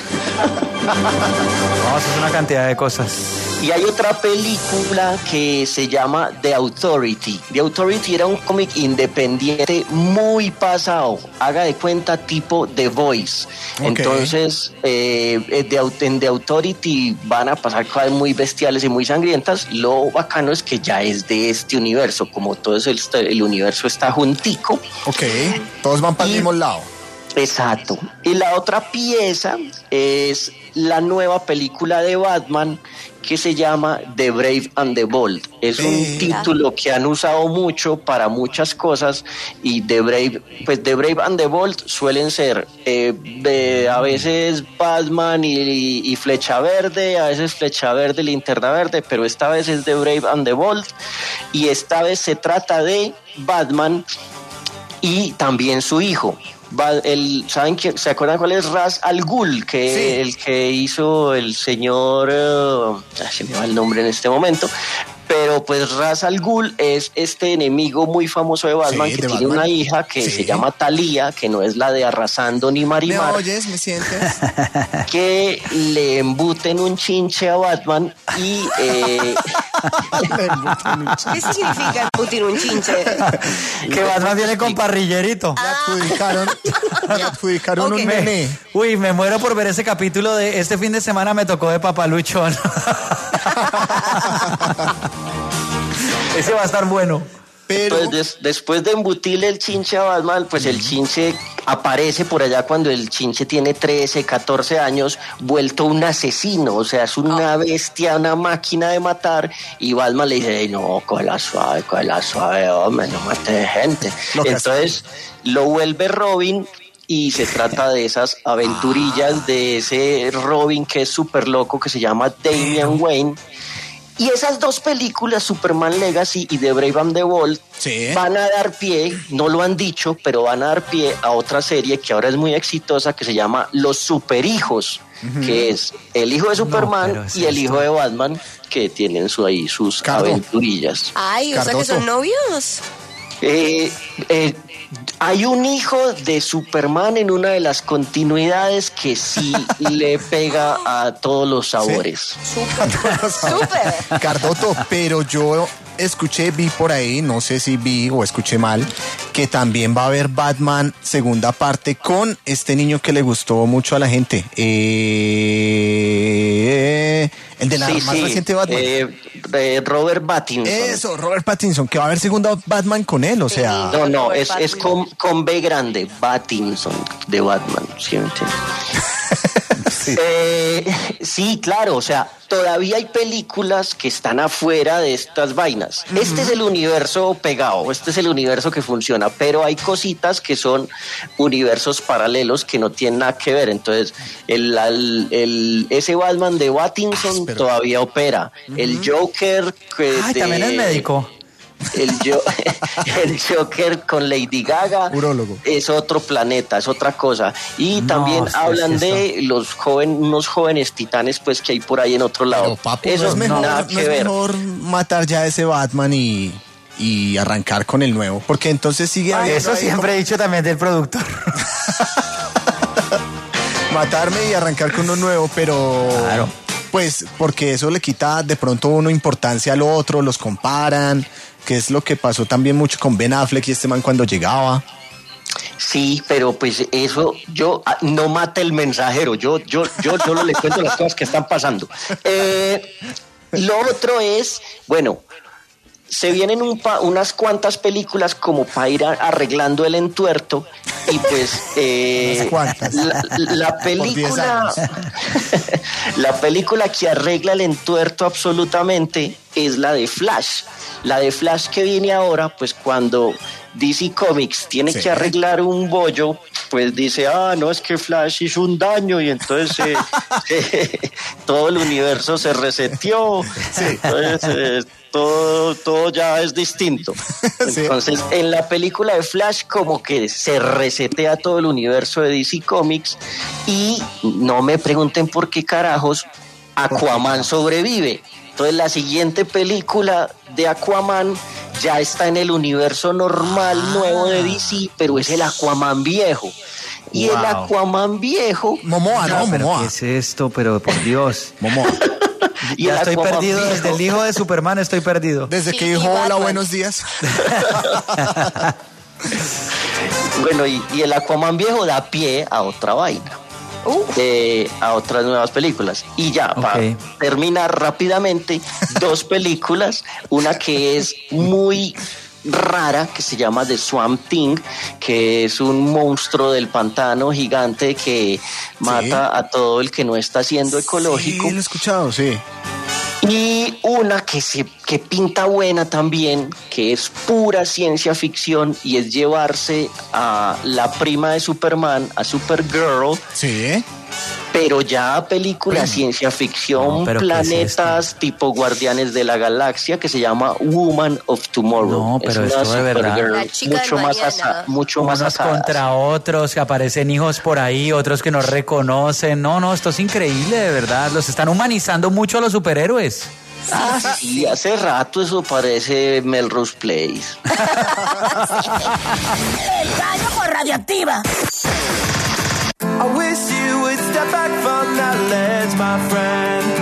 Vamos, es una cantidad de cosas. Y hay otra película que se llama The Authority. The Authority era un cómic independiente muy pasado, haga de cuenta tipo The Voice. Entonces, en The Authority van a pasar cosas muy bestiales y muy sangrientas. Lo bacano es que ya es de este universo, como todo eso, el universo está juntico. Todos van para el mismo lado. Exacto. Y la otra pieza es la nueva película de Batman que se llama The Brave and the Bold. Es un título que han usado mucho para muchas cosas, y The Brave and the Bold suelen ser a veces Batman y Flecha Verde, a veces Flecha Verde, Linterna Verde, pero esta vez es The Brave and the Bold, y esta vez se trata de Batman y también su hijo. ¿Saben quién? ¿Se acuerdan cuál es Ra's al Ghul? El que hizo el señor, se me va el nombre en este momento, pero pues Ra's al Ghul es este enemigo muy famoso de Batman, que tiene una hija que se llama Thalía, que no es la de Arrasando ni Marimar. ¿Me oyes? ¿Me sientes? Que le embuten un chinche a Batman y ¿Qué significa embutir un chinche? Que Batman viene con parrillerito. Le adjudicaron Ok. un nene. Uy, me muero por ver ese capítulo de este fin de semana me tocó de Papaluchón. Ese va a estar bueno. Pero Pues después de embutirle el chinche a Batman, pues el chinche aparece por allá cuando el chinche tiene 13, 14 años, vuelto un asesino, o sea, es una bestia, una máquina de matar, y Batman le dice, "Ey, no, cógela suave, hombre, no mate gente". Entonces lo vuelve Robin, y se trata de esas aventurillas de ese Robin que es súper loco, que se llama Damian Wayne. Y esas dos películas, Superman Legacy y The Brave and the Bold, Sí. van a dar pie, no lo han dicho, pero van a dar pie a otra serie que ahora es muy exitosa, que se llama Los Superhijos, que es el hijo de Superman pero es y el esto. hijo de Batman, que tienen ahí sus Cardo. aventurillas. Ay, o sea que Cardoso. son novios. Hay un hijo de Superman en una de las continuidades que sí le pega a todos los sabores. Súper. Cardoto, pero yo vi por ahí, no sé si vi o escuché mal, que también va a haber Batman segunda parte con este niño que le gustó mucho a la gente. El de la Sí, más sí, reciente Batman. Robert Pattinson. Eso, Robert Pattinson, que va a haber segunda Batman con él, o sea... No, Robert es Pattinson. con B grande, Pattinson, de Batman, ¿sí me entiendes? Sí, claro, o sea, todavía hay películas que están afuera de estas vainas. Este es el universo pegado, este es el universo que funciona, pero hay cositas que son universos paralelos que no tienen nada que ver. Entonces, ese Batman de Pattinson todavía opera. El Joker... Ay, también es médico. El Joker con Lady Gaga Urólogo. es otro planeta, es otra cosa. Y No, también sí, hablan sí, de unos jóvenes titanes pues que hay por ahí en otro lado. Pero, papu, Eso no es mejor, nada no que es ver. mejor matar ya a ese Batman y arrancar con el nuevo, porque entonces sigue habiendo Eso ahí siempre he dicho también del productor. matarme y arrancar con uno nuevo, pero Claro. pues porque eso le quita de pronto uno importancia al otro, los comparan, que es lo que pasó también mucho con Ben Affleck y este man cuando llegaba. Sí, pero pues eso, no mata el mensajero, yo solo le cuento las cosas que están pasando. Lo otro es, bueno, se vienen unas cuantas películas como para ir arreglando el entuerto y pues Unas cuantas. la Por 10 película años. la película que arregla el entuerto absolutamente es la de Flash. La de Flash que viene ahora, pues cuando DC Comics tiene Sí. que arreglar un bollo, pues dice, no, es que Flash hizo un daño y entonces todo el universo se reseteó. Entonces todo ya es distinto. Sí. Entonces en la película de Flash como que se resetea todo el universo de DC Comics y no me pregunten por qué carajos Aquaman sobrevive. Entonces la siguiente película de Aquaman ya está en el universo normal nuevo de DC, pero es el Aquaman viejo. Y el Wow. Aquaman viejo... Momoa, no, Pero Momoa. ¿qué es esto? Pero por Dios. Momoa. y Ya el estoy Aquaman perdido viejo- desde el hijo de Superman, estoy perdido. Desde Sí, que y dijo hola, Batman. buenos días. Bueno, y el Aquaman viejo da pie a otra vaina. A otras nuevas películas. Y ya, para Ok. terminar rápidamente, dos películas. Una que es muy rara, que se llama The Swamp Thing, que es un monstruo del pantano gigante que mata a todo el que no está siendo ecológico. Sí, lo he escuchado, sí. Y una que pinta buena también, que es pura ciencia ficción y es llevarse a la prima de Superman, a Supergirl, Sí. pero ya película ciencia ficción, No, pero ¿qué es planetas tipo Guardianes de la Galaxia, que se llama Woman of Tomorrow. No, pero es una esto de verdad. Supergirl La chica mucho del más mañana. mucho más Unos asadas. contra otros, que aparecen hijos por ahí, otros que no reconocen. No, esto es increíble, de verdad. Los están humanizando mucho a los superhéroes. Ah, sí, hace rato eso parece Melrose Place. El gallo por Radioactiva. I wish you would step back from that ledge, my friend.